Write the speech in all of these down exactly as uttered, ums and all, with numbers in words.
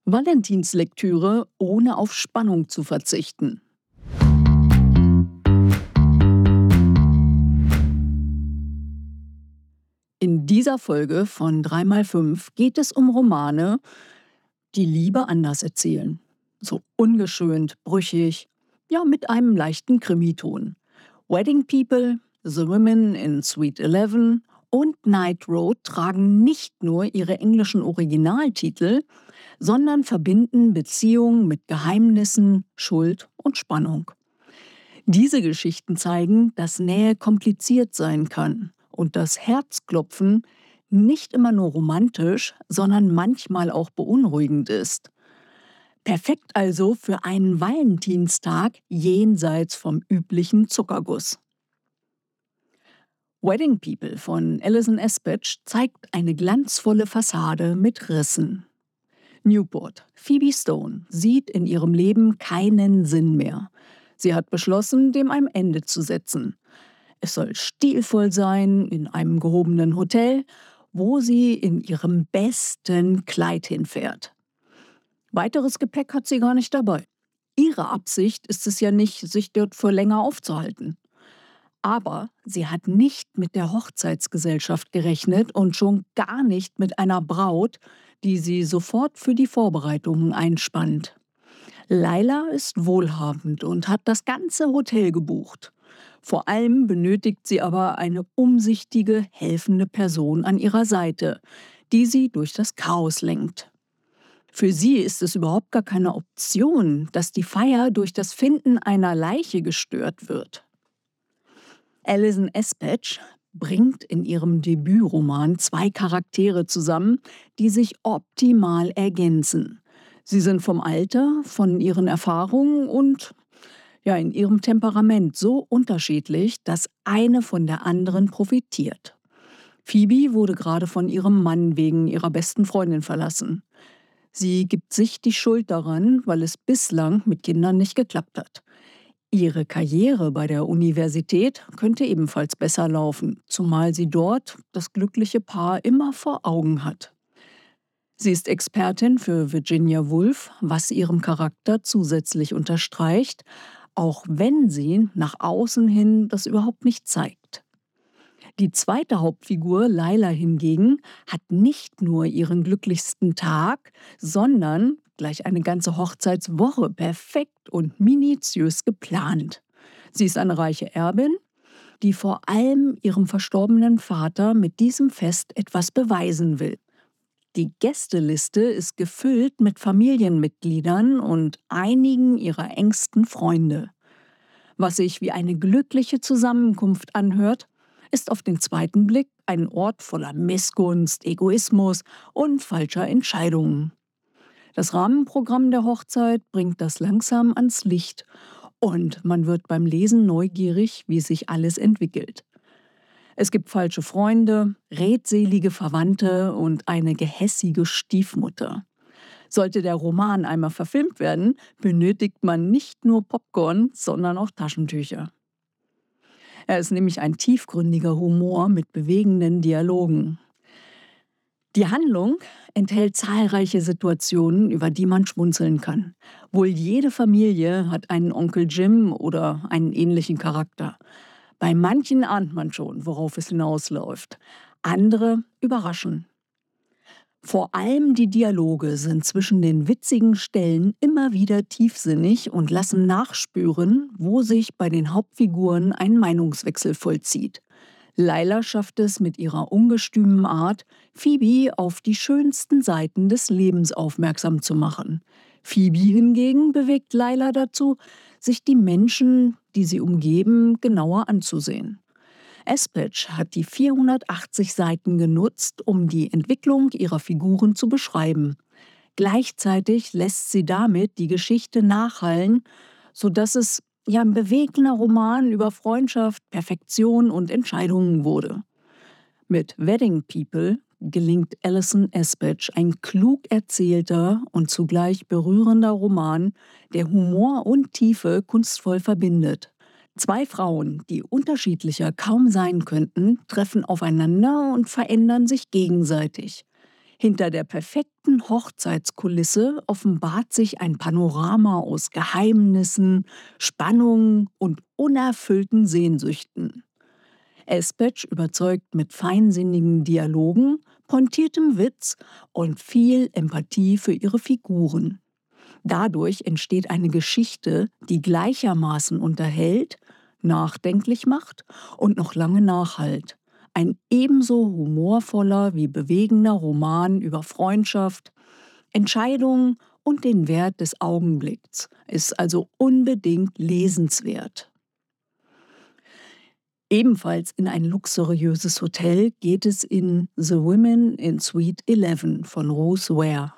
Valentinslektüre, ohne auf Spannung zu verzichten. In dieser Folge von drei mal fünf geht es um Romane, die Liebe anders erzählen. So ungeschönt, brüchig, ja mit einem leichten Krimiton. Wedding People, The Women in Suite elf und Night Road tragen nicht nur ihre englischen Originaltitel, sondern verbinden Beziehungen mit Geheimnissen, Schuld und Spannung. Diese Geschichten zeigen, dass Nähe kompliziert sein kann und das Herzklopfen nicht immer nur romantisch, sondern manchmal auch beunruhigend ist. Perfekt also für einen Valentinstag jenseits vom üblichen Zuckerguss. Wedding People von Alison Espach zeigt eine glanzvolle Fassade mit Rissen. Newport, Phoebe Stone, sieht in ihrem Leben keinen Sinn mehr. Sie hat beschlossen, dem ein Ende zu setzen. Es soll stilvoll sein, in einem gehobenen Hotel, wo sie in ihrem besten Kleid hinfährt. Weiteres Gepäck hat sie gar nicht dabei. Ihre Absicht ist es ja nicht, sich dort für länger aufzuhalten. Aber sie hat nicht mit der Hochzeitsgesellschaft gerechnet und schon gar nicht mit einer Braut, die sie sofort für die Vorbereitungen einspannt. Laila ist wohlhabend und hat das ganze Hotel gebucht. Vor allem benötigt sie aber eine umsichtige, helfende Person an ihrer Seite, die sie durch das Chaos lenkt. Für sie ist es überhaupt gar keine Option, dass die Feier durch das Finden einer Leiche gestört wird. Alison Espach bringt in ihrem Debütroman zwei Charaktere zusammen, die sich optimal ergänzen. Sie sind vom Alter, von ihren Erfahrungen und ja, in ihrem Temperament so unterschiedlich, dass eine von der anderen profitiert. Phoebe wurde gerade von ihrem Mann wegen ihrer besten Freundin verlassen. Sie gibt sich die Schuld daran, weil es bislang mit Kindern nicht geklappt hat. Ihre Karriere bei der Universität könnte ebenfalls besser laufen, zumal sie dort das glückliche Paar immer vor Augen hat. Sie ist Expertin für Virginia Woolf, was ihrem Charakter zusätzlich unterstreicht, auch wenn sie nach außen hin das überhaupt nicht zeigt. Die zweite Hauptfigur, Laila hingegen, hat nicht nur ihren glücklichsten Tag, sondern gleich eine ganze Hochzeitswoche perfekt und minutiös geplant. Sie ist eine reiche Erbin, die vor allem ihrem verstorbenen Vater mit diesem Fest etwas beweisen will. Die Gästeliste ist gefüllt mit Familienmitgliedern und einigen ihrer engsten Freunde. Was sich wie eine glückliche Zusammenkunft anhört, ist auf den zweiten Blick ein Ort voller Missgunst, Egoismus und falscher Entscheidungen. Das Rahmenprogramm der Hochzeit bringt das langsam ans Licht und man wird beim Lesen neugierig, wie sich alles entwickelt. Es gibt falsche Freunde, redselige Verwandte und eine gehässige Stiefmutter. Sollte der Roman einmal verfilmt werden, benötigt man nicht nur Popcorn, sondern auch Taschentücher. Er ist nämlich ein tiefgründiger Humor mit bewegenden Dialogen. Die Handlung enthält zahlreiche Situationen, über die man schmunzeln kann. Wohl jede Familie hat einen Onkel Jim oder einen ähnlichen Charakter. Bei manchen ahnt man schon, worauf es hinausläuft. Andere überraschen. Vor allem die Dialoge sind zwischen den witzigen Stellen immer wieder tiefsinnig und lassen nachspüren, wo sich bei den Hauptfiguren ein Meinungswechsel vollzieht. Laila schafft es mit ihrer ungestümen Art, Phoebe auf die schönsten Seiten des Lebens aufmerksam zu machen. Phoebe hingegen bewegt Laila dazu, sich die Menschen, die sie umgeben, genauer anzusehen. Espach hat die vierhundertachtzig Seiten genutzt, um die Entwicklung ihrer Figuren zu beschreiben. Gleichzeitig lässt sie damit die Geschichte nachhallen, sodass es ja ein bewegender Roman über Freundschaft, Perfektion und Entscheidungen wurde. Mit Wedding People gelingt Alison Espach ein klug erzählter und zugleich berührender Roman, der Humor und Tiefe kunstvoll verbindet. Zwei Frauen, die unterschiedlicher kaum sein könnten, treffen aufeinander und verändern sich gegenseitig. Hinter der perfekten Hochzeitskulisse offenbart sich ein Panorama aus Geheimnissen, Spannungen und unerfüllten Sehnsüchten. Espech überzeugt mit feinsinnigen Dialogen, pointiertem Witz und viel Empathie für ihre Figuren. Dadurch entsteht eine Geschichte, die gleichermaßen unterhält, nachdenklich macht und noch lange nachhallt. Ein ebenso humorvoller wie bewegender Roman über Freundschaft, Entscheidungen und den Wert des Augenblicks ist also unbedingt lesenswert. Ebenfalls in ein luxuriöses Hotel geht es in The Women in Suite elf von Ruth Ware.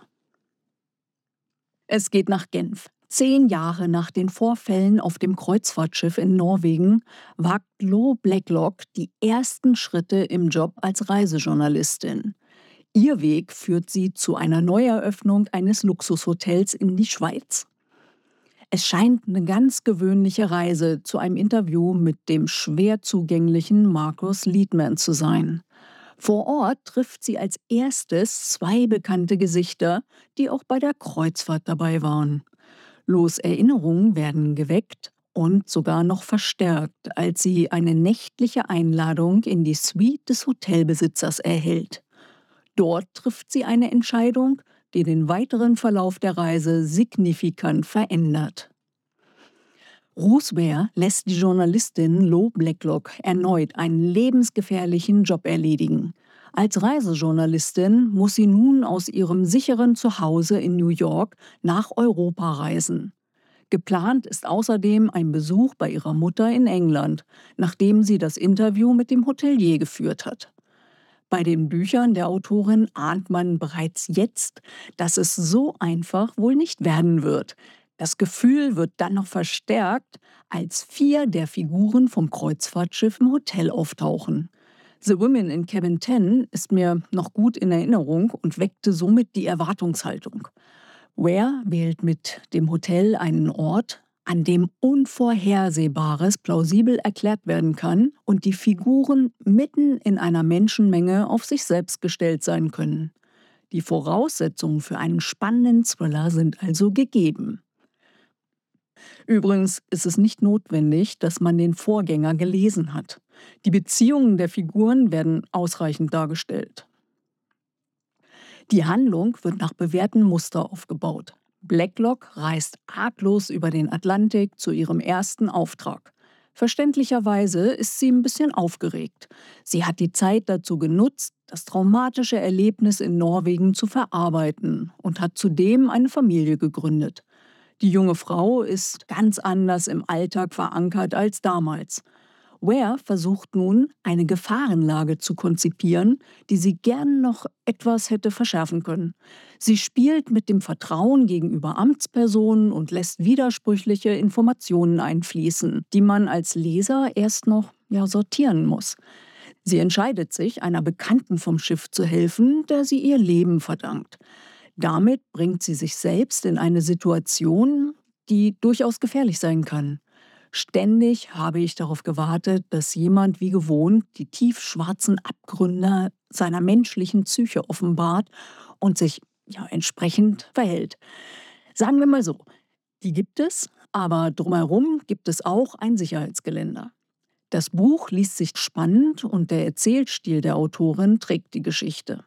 Es geht nach Genf. Zehn Jahre nach den Vorfällen auf dem Kreuzfahrtschiff in Norwegen wagt Lo Blacklock die ersten Schritte im Job als Reisejournalistin. Ihr Weg führt sie zu einer Neueröffnung eines Luxushotels in die Schweiz. Es scheint eine ganz gewöhnliche Reise zu einem Interview mit dem schwer zugänglichen Marcus Leadman zu sein. Vor Ort trifft sie als erstes zwei bekannte Gesichter, die auch bei der Kreuzfahrt dabei waren. Los Erinnerungen werden geweckt und sogar noch verstärkt, als sie eine nächtliche Einladung in die Suite des Hotelbesitzers erhält. Dort trifft sie eine Entscheidung, die den weiteren Verlauf der Reise signifikant verändert. Ruth Ware lässt die Journalistin Lo Blacklock erneut einen lebensgefährlichen Job erledigen. Als Reisejournalistin muss sie nun aus ihrem sicheren Zuhause in New York nach Europa reisen. Geplant ist außerdem ein Besuch bei ihrer Mutter in England, nachdem sie das Interview mit dem Hotelier geführt hat. Bei den Büchern der Autorin ahnt man bereits jetzt, dass es so einfach wohl nicht werden wird. Das Gefühl wird dann noch verstärkt, als vier der Figuren vom Kreuzfahrtschiff im Hotel auftauchen. The Women in Cabin zehn ist mir noch gut in Erinnerung und weckte somit die Erwartungshaltung. Ware wählt mit dem Hotel einen Ort, an dem Unvorhersehbares plausibel erklärt werden kann und die Figuren mitten in einer Menschenmenge auf sich selbst gestellt sein können. Die Voraussetzungen für einen spannenden Thriller sind also gegeben. Übrigens ist es nicht notwendig, dass man den Vorgänger gelesen hat. Die Beziehungen der Figuren werden ausreichend dargestellt. Die Handlung wird nach bewährtem Muster aufgebaut. Blacklock reist arglos über den Atlantik zu ihrem ersten Auftrag. Verständlicherweise ist sie ein bisschen aufgeregt. Sie hat die Zeit dazu genutzt, das traumatische Erlebnis in Norwegen zu verarbeiten und hat zudem eine Familie gegründet. Die junge Frau ist ganz anders im Alltag verankert als damals. Ware versucht nun, eine Gefahrenlage zu konzipieren, die sie gern noch etwas hätte verschärfen können. Sie spielt mit dem Vertrauen gegenüber Amtspersonen und lässt widersprüchliche Informationen einfließen, die man als Leser erst noch ja, sortieren muss. Sie entscheidet sich, einer Bekannten vom Schiff zu helfen, der sie ihr Leben verdankt. Damit bringt sie sich selbst in eine Situation, die durchaus gefährlich sein kann. Ständig habe ich darauf gewartet, dass jemand wie gewohnt die tiefschwarzen Abgründe seiner menschlichen Psyche offenbart und sich ja, entsprechend verhält. Sagen wir mal so, die gibt es, aber drumherum gibt es auch ein Sicherheitsgeländer. Das Buch liest sich spannend und der Erzählstil der Autorin trägt die Geschichte.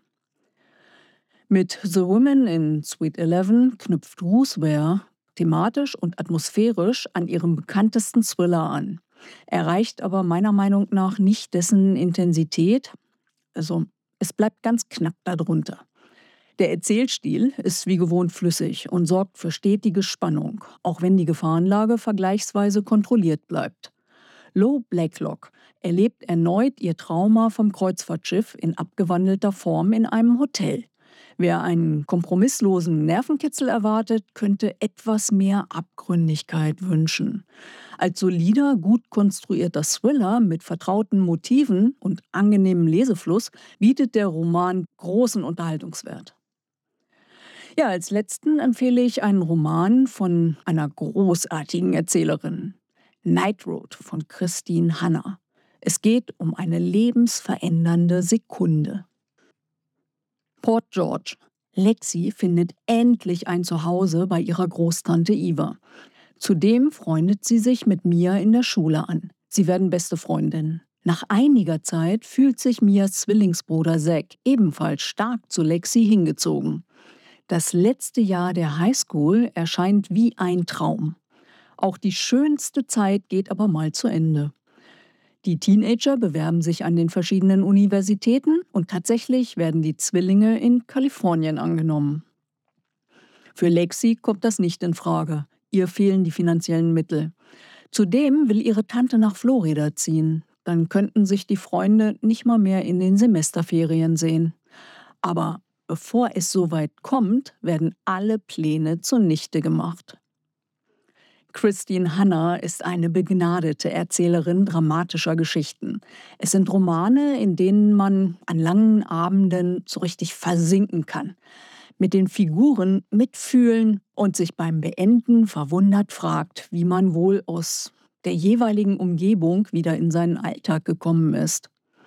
Mit The Women in Suite elf knüpft Ruth Ware thematisch und atmosphärisch an ihrem bekanntesten Thriller an. Erreicht aber meiner Meinung nach nicht dessen Intensität, also es bleibt ganz knapp darunter. Der Erzählstil ist wie gewohnt flüssig und sorgt für stetige Spannung, auch wenn die Gefahrenlage vergleichsweise kontrolliert bleibt. Lo Blacklock erlebt erneut ihr Trauma vom Kreuzfahrtschiff in abgewandelter Form in einem Hotel. Wer einen kompromisslosen Nervenkitzel erwartet, könnte etwas mehr Abgründigkeit wünschen. Als solider, gut konstruierter Thriller mit vertrauten Motiven und angenehmem Lesefluss bietet der Roman großen Unterhaltungswert. Ja, als letzten empfehle ich einen Roman von einer großartigen Erzählerin. Night Road von Christine Hanna. Es geht um eine lebensverändernde Sekunde. Port George. Lexi findet endlich ein Zuhause bei ihrer Großtante Eva. Zudem freundet sie sich mit Mia in der Schule an. Sie werden beste Freundinnen. Nach einiger Zeit fühlt sich Mias Zwillingsbruder Zack ebenfalls stark zu Lexi hingezogen. Das letzte Jahr der Highschool erscheint wie ein Traum. Auch die schönste Zeit geht aber mal zu Ende. Die Teenager bewerben sich an den verschiedenen Universitäten und tatsächlich werden die Zwillinge in Kalifornien angenommen. Für Lexi kommt das nicht in Frage. Ihr fehlen die finanziellen Mittel. Zudem will ihre Tante nach Florida ziehen. Dann könnten sich die Freunde nicht mal mehr in den Semesterferien sehen. Aber bevor es soweit kommt, werden alle Pläne zunichte gemacht. Christine Hanna ist eine begnadete Erzählerin dramatischer Geschichten. Es sind Romane, in denen man an langen Abenden so richtig versinken kann, mit den Figuren mitfühlen und sich beim Beenden verwundert fragt, wie man wohl aus der jeweiligen Umgebung wieder in seinen Alltag gekommen ist.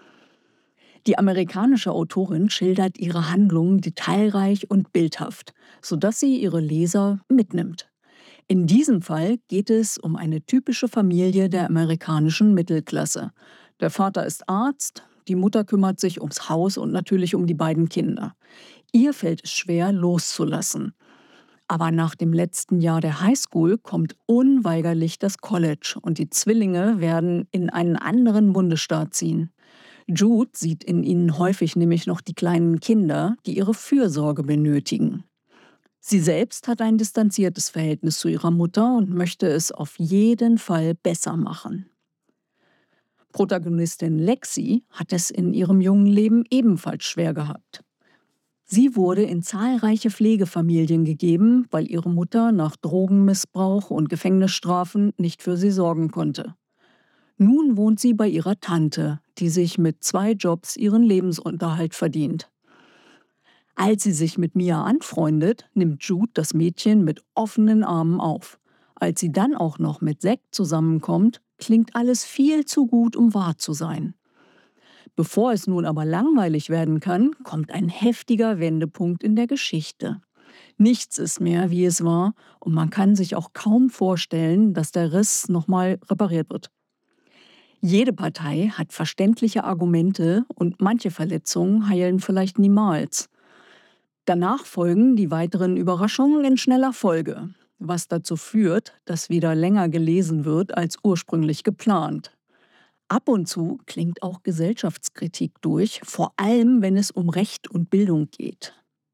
Die amerikanische Autorin schildert ihre Handlungen detailreich und bildhaft, sodass sie ihre Leser mitnimmt. In diesem Fall geht es um eine typische Familie der amerikanischen Mittelklasse. Der Vater ist Arzt, die Mutter kümmert sich ums Haus und natürlich um die beiden Kinder. Ihr fällt es schwer, loszulassen. Aber nach dem letzten Jahr der Highschool kommt unweigerlich das College und die Zwillinge werden in einen anderen Bundesstaat ziehen. Jude sieht in ihnen häufig nämlich noch die kleinen Kinder, die ihre Fürsorge benötigen. Sie selbst hat ein distanziertes Verhältnis zu ihrer Mutter und möchte es auf jeden Fall besser machen. Protagonistin Lexi hat es in ihrem jungen Leben ebenfalls schwer gehabt. Sie wurde in zahlreiche Pflegefamilien gegeben, weil ihre Mutter nach Drogenmissbrauch und Gefängnisstrafen nicht für sie sorgen konnte. Nun wohnt sie bei ihrer Tante, die sich mit zwei Jobs ihren Lebensunterhalt verdient. Als sie sich mit Mia anfreundet, nimmt Jude das Mädchen mit offenen Armen auf. Als sie dann auch noch mit Zack zusammenkommt, klingt alles viel zu gut, um wahr zu sein. Bevor es nun aber langweilig werden kann, kommt ein heftiger Wendepunkt in der Geschichte. Nichts ist mehr, wie es war, und man kann sich auch kaum vorstellen, dass der Riss nochmal repariert wird. Jede Partei hat verständliche Argumente und manche Verletzungen heilen vielleicht niemals. Danach folgen die weiteren Überraschungen in schneller Folge, was dazu führt, dass wieder länger gelesen wird als ursprünglich geplant. Ab und zu klingt auch Gesellschaftskritik durch, vor allem wenn es um Recht und Bildung geht.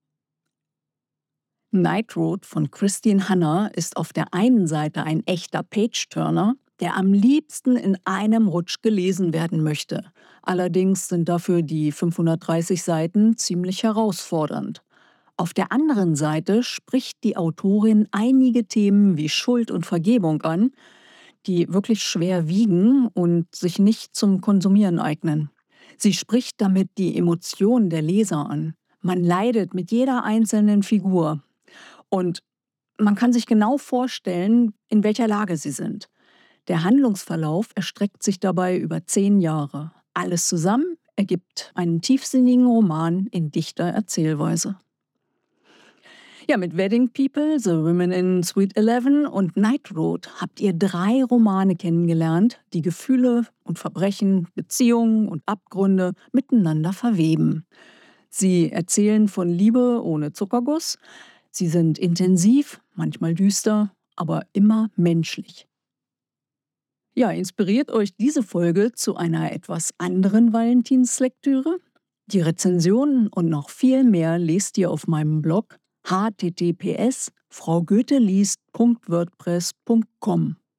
Night Road von Christine Hanna ist auf der einen Seite ein echter Page-Turner, der am liebsten in einem Rutsch gelesen werden möchte. Allerdings sind dafür die fünfhundertdreißig Seiten ziemlich herausfordernd. Auf der anderen Seite spricht die Autorin einige Themen wie Schuld und Vergebung an, die wirklich schwer wiegen und sich nicht zum Konsumieren eignen. Sie spricht damit die Emotionen der Leser an. Man leidet mit jeder einzelnen Figur und man kann sich genau vorstellen, in welcher Lage sie sind. Der Handlungsverlauf erstreckt sich dabei über zehn Jahre. Alles zusammen ergibt einen tiefsinnigen Roman in dichter Erzählweise. Ja, mit Wedding People, The Women in Suite elf und Night Road habt ihr drei Romane kennengelernt, die Gefühle und Verbrechen, Beziehungen und Abgründe miteinander verweben. Sie erzählen von Liebe ohne Zuckerguss. Sie sind intensiv, manchmal düster, aber immer menschlich. Ja, inspiriert euch diese Folge zu einer etwas anderen Valentinslektüre? Die Rezensionen und noch viel mehr lest ihr auf meinem Blog h t t p s punkt frau goethe liest punkt wordpress punkt com.